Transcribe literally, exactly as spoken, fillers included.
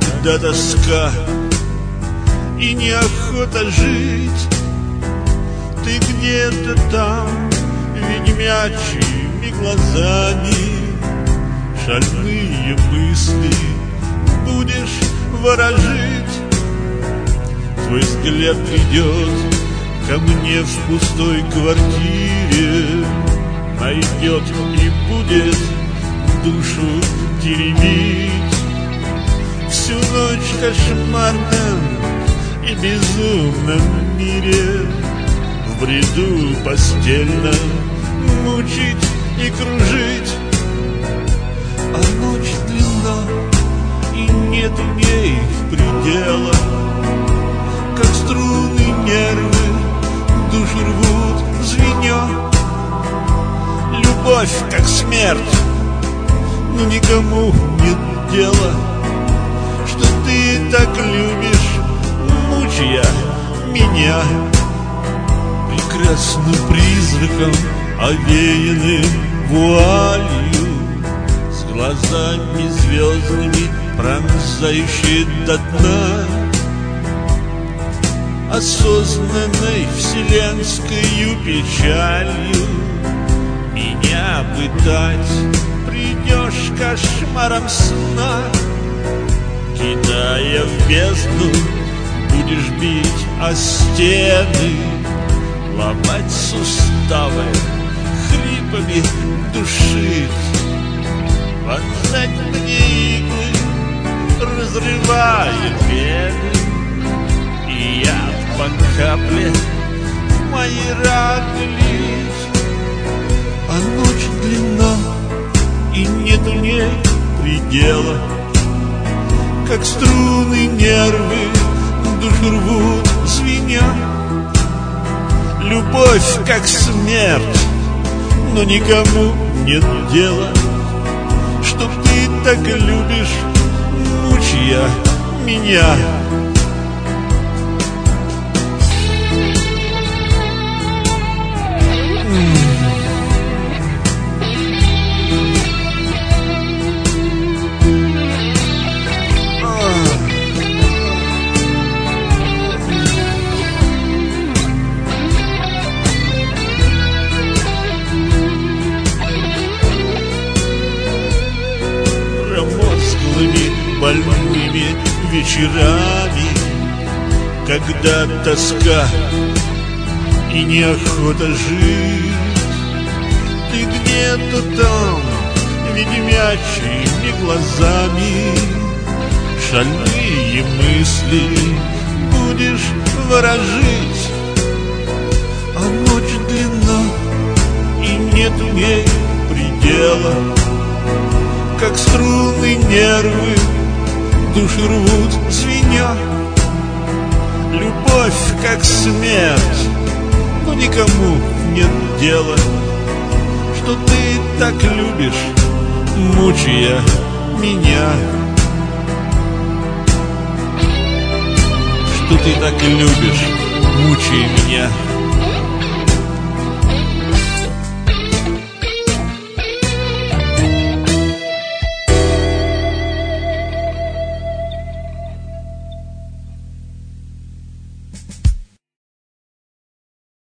когда тоска и неохота жить. Ты где-то там, ведьмячьими глазами, шальные мысли будешь ворожить. Твой взгляд придет ко мне в пустой квартире, найдет и будет душу теребить. Всю ночь в кошмарном и безумном мире, в бреду постельном мучить и кружить. А ночь длинна, и нету в ней предела, как струны нервы душу рвут звеня. Любовь, как смерть, но никому нет дела, что ты так любишь, мучая меня. Прекрасным призраком, овеянным вуалью, с глазами звездными, пронзающие до дна, осознанной вселенскою печалью меня пытать придешь кошмаром сна. Кидая в бездну, будешь бить о стены, ломать суставы, хрипами душить, вонзать мне иглы, разрывая вены, и яд по капле в мои раны лить. А ночь длинна, и нету в ней предела, как струны нервы душу рвут звеня. Любовь, как смерть, но никому нет дела, что ты так любишь, мучая меня. Больными вечерами, когда тоска и неохота жить, ты где-то там, ведьмячьими глазами, шальные мысли будешь ворожить. А ночь длинна, и нету в ней предела, как струны нервы души рвут звеня. Любовь, как смерть, но никому нет дела, что ты так любишь, мучая меня. Что ты так любишь, мучая меня.